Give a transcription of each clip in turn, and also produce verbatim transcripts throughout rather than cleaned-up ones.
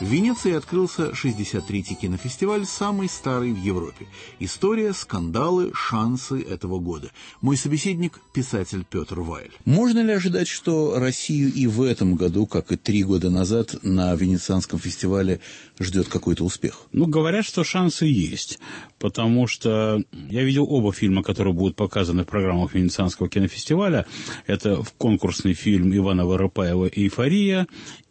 В Венеции открылся шестьдесят третий кинофестиваль, самый старый в Европе. История, скандалы, шансы этого года. Мой собеседник – писатель Петр Вайль. Можно ли ожидать, что Россию и в этом году, как и три года назад, на Венецианском фестивале ждет какой-то успех? Ну, говорят, что шансы есть, потому что я видел оба фильма, которые будут показаны в программах Венецианского кинофестиваля. Это конкурсный фильм Ивана Воропаева «Эйфория»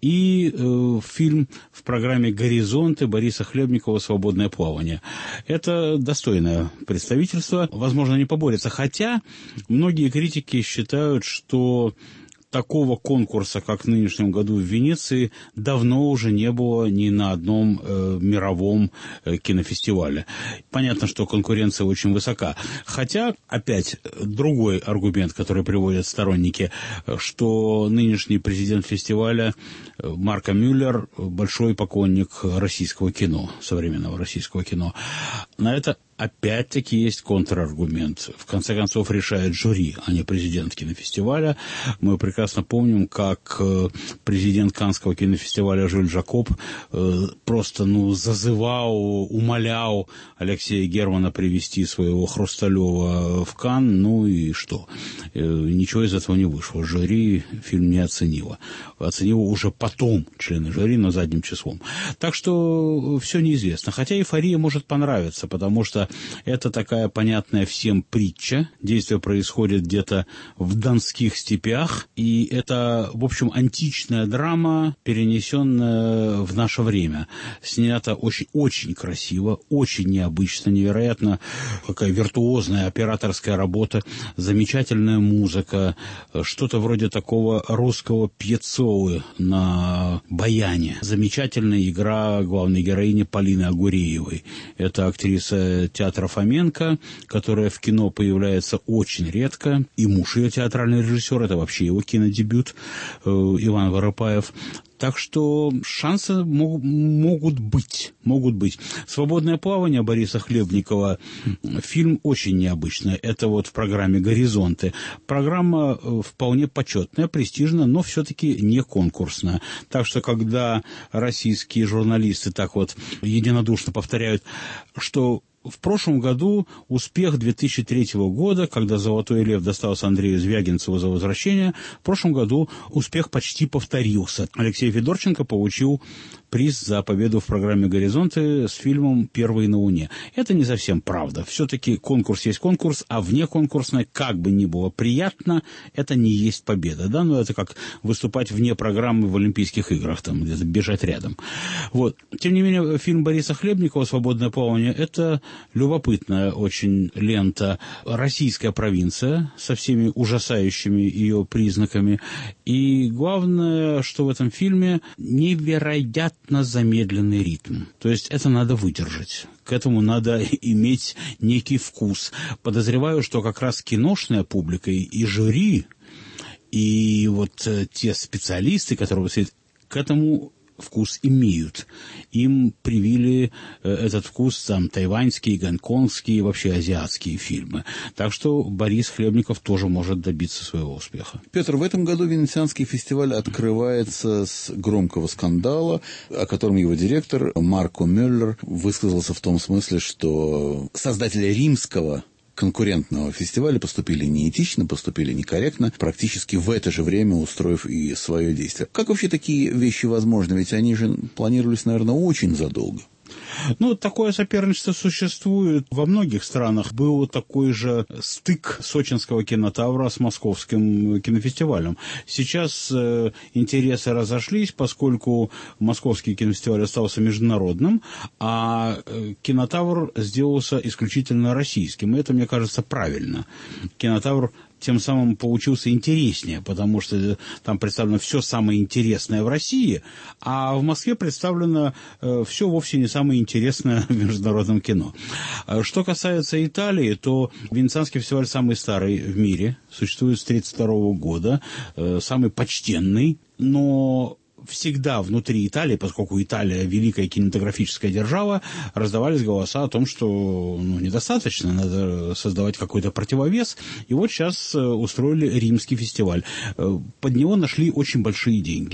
и э, фильм в программе «Горизонты» Бориса Хлебникова «Свободное плавание». Это достойное представительство, возможно, не поборется, хотя многие критики считают, что такого конкурса, как в нынешнем году в Венеции, давно уже не было ни на одном э, мировом э, кинофестивале. Понятно, что конкуренция очень высока. Хотя, опять, другой аргумент, который приводят сторонники, что нынешний президент фестиваля Марко Мюллер большой поклонник российского кино, современного российского кино. На это опять-таки есть контраргумент. В конце концов, решает жюри, а не президент кинофестиваля. Мы прекрасно помним, как президент Каннского кинофестиваля Жюль Жакоб просто ну, зазывал, умолял Алексея Германа привести своего Хрусталева в Канн. Ну и что? Ничего из этого не вышло. Жюри фильм не оценило. Оценило уже потом члены жюри, но задним числом. Так что все неизвестно. Хотя «Эйфория» может понравиться, потому что это такая понятная всем притча. Действие происходит где-то в донских степях. И это, в общем, античная драма, перенесенная в наше время. Снята очень, очень красиво, очень необычно, невероятно какая виртуозная операторская работа, замечательная музыка, что-то вроде такого русского Пьеццолы на баяне. Замечательная игра главной героини Полины Агуреевой. Это актриса театра Фоменко, которая в кино появляется очень редко. И муж ее театральный режиссер, это вообще его кинодебют, э, Иван Воропаев. Так что шансы мог, могут быть, могут быть. «Свободное плавание» Бориса Хлебникова, фильм очень необычный. Это вот в программе «Горизонты». Программа вполне почетная, престижная, но все-таки не конкурсная. Так что, когда российские журналисты так вот единодушно повторяют, что в прошлом году успех две тысячи третьего года, когда «Золотой лев» достался Андрею Звягинцеву за «Возвращение», в прошлом году успех почти повторился. Алексей Федорченко получил приз за победу в программе «Горизонты» с фильмом «Первый на Луне». Это не совсем правда. Все-таки конкурс есть конкурс, а вне конкурсной, как бы ни было приятно, это не есть победа. Да? Но это как выступать вне программы в Олимпийских играх, там где-то бежать рядом. Вот. Тем не менее, фильм Бориса Хлебникова «Свободное плавание» — это любопытная очень лента. Российская провинция со всеми ужасающими ее признаками. И главное, что в этом фильме невероятно замедленный ритм. То есть это надо выдержать. К этому надо иметь некий вкус. Подозреваю, что как раз киношная публика и жюри, и вот те специалисты, которые к этому вкус имеют. Им привили э, этот вкус там тайваньские, гонконгские, вообще азиатские фильмы. Так что Борис Хлебников тоже может добиться своего успеха. Петр, в этом году Венецианский фестиваль открывается с громкого скандала, о котором его директор Марко Мюллер высказался в том смысле, что создатели римского конкурентного фестиваля поступили неэтично, поступили некорректно, практически в это же время устроив и свое действие. Как вообще такие вещи возможны? Ведь они же планировались, наверное, очень задолго. Ну, такое соперничество существует во многих странах. Был такой же стык сочинского кинотавра с московским кинофестивалем. Сейчас э, интересы разошлись, поскольку московский кинофестиваль остался международным, а э, кинотавр сделался исключительно российским. И это, мне кажется, правильно. Кинотавр тем самым получился интереснее, потому что там представлено все самое интересное в России, а в Москве представлено э, все вовсе не самое интересное в международном кино. Что касается Италии, то Венецианский фестиваль самый старый в мире, существует с тысяча девятьсот тридцать второго года, э, самый почтенный, но всегда внутри Италии, поскольку Италия великая кинематографическая держава, раздавались голоса о том, что ну, недостаточно, надо создавать какой-то противовес. И вот сейчас устроили римский фестиваль. Под него нашли очень большие деньги.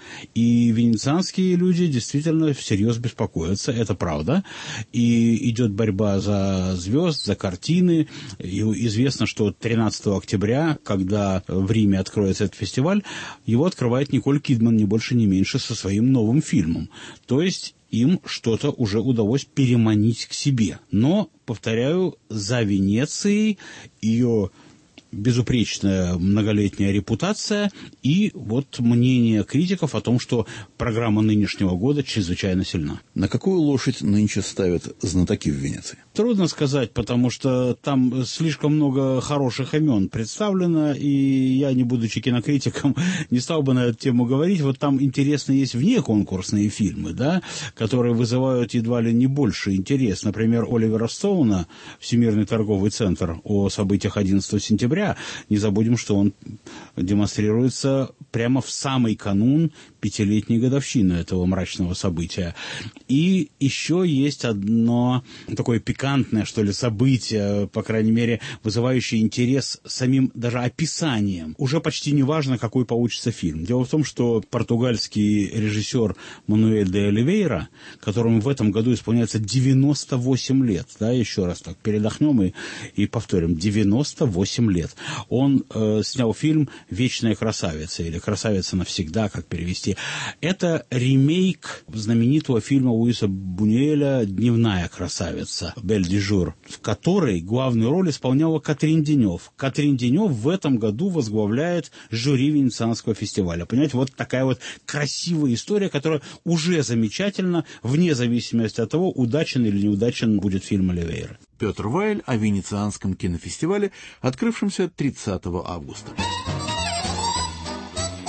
И венецианские люди действительно всерьез беспокоятся, это правда. И идет борьба за звезд, за картины. И известно, что тринадцатого октября, когда в Риме откроется этот фестиваль, его открывает Николь Кидман, ни больше, ни меньше, со своим новым фильмом. То есть им что-то уже удалось переманить к себе. Но, повторяю, за Венецией ее безупречная многолетняя репутация и вот мнение критиков о том, что программа нынешнего года чрезвычайно сильна. На какую лошадь нынче ставят знатоки в Венеции? Трудно сказать, потому что там слишком много хороших имен представлено, и я, не будучи кинокритиком, не стал бы на эту тему говорить. Вот там интересно есть внеконкурсные фильмы, да, которые вызывают едва ли не больше интерес. Например, Оливера Стоуна «Всемирный торговый центр» о событиях одиннадцатого сентября. Не забудем, что он демонстрируется прямо в самый канун пятилетней годовщины этого мрачного события. И еще есть одно такое пикантное, что ли, событие, по крайней мере, вызывающее интерес самим даже описанием. Уже почти не важно, какой получится фильм. Дело в том, что португальский режиссер Мануэль де Оливейра, которому в этом году исполняется девяносто восемь лет, да, еще раз так передохнем и, и повторим, девяносто восемь лет. Он э, снял фильм «Вечная красавица» или «Красавица навсегда», как перевести. Это ремейк знаменитого фильма Луиса Бунюэля «Дневная красавица» «Бель ди жур», в которой главную роль исполняла Катрин Денев. Катрин Денев в этом году возглавляет жюри Венецианского фестиваля. Понимаете, вот такая вот красивая история, которая уже замечательна, вне зависимости от того, удачен или неудачен будет фильм Оливейра. Петр Вайль о Венецианском кинофестивале, открывшемся тридцатого августа.